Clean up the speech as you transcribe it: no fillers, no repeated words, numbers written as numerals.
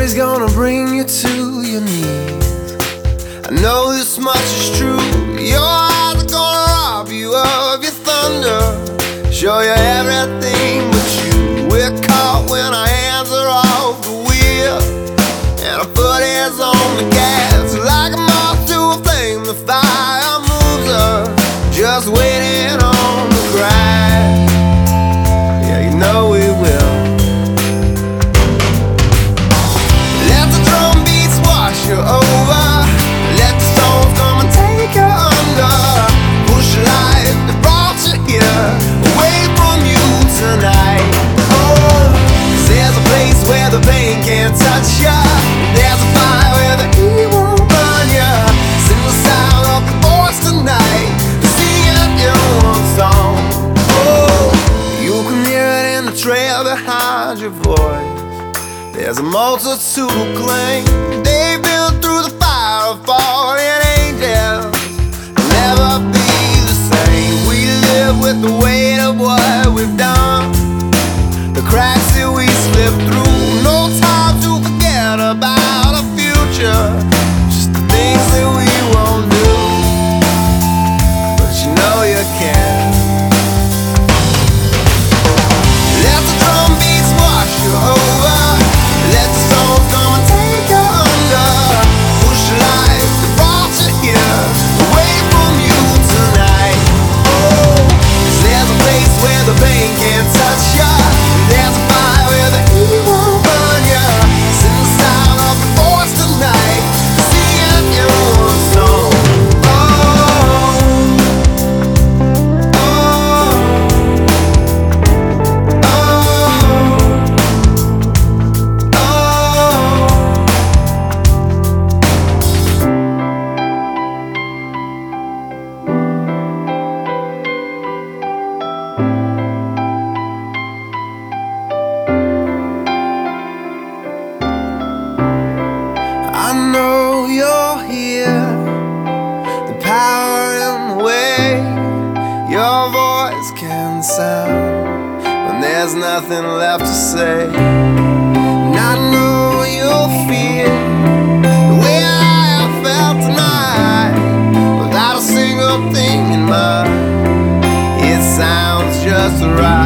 is gonna bring you to your knees. I know this much is true. Your eyes are gonna rob you of your thunder, show you everything but you. We're caught when our hands are off the wheel and our foot is on the gas. Like a moth to a flame, the fire moves us, just waiting on the crash. Yeah, you know we will. Let the drum beats wash you over, let the stones come and take you under. Push life that brought you here away from you tonight. Oh, 'cause there's a place where the pain can't touch you. There's a fire where the heat won't burn you. Sing the sound of the voice tonight, singing your own song. Oh, you can hear it in the trail behind your voice. There's a multitude who claim they've been through the fire of fallen angels. They'll never be the same. We live with the weight of what we've done, the cracks that we slipped through. No time to forget about our future, just the things that we won't do, but you know you can. Let the drum beats wash you over, let the stones come and take you under. Push life that brought you here away from you tonight. Oh, 'cause there's a place where the pain can't touch you. There's a fire where the heat won't burn you. Sing the sound of the voice tonight, singing your own song. Oh, oh, oh, I know you're here, the power in the way your voice can sound when there's nothing left to say. And I know you'll feel the way I have felt tonight, without a single thing in mind. It sounds just right.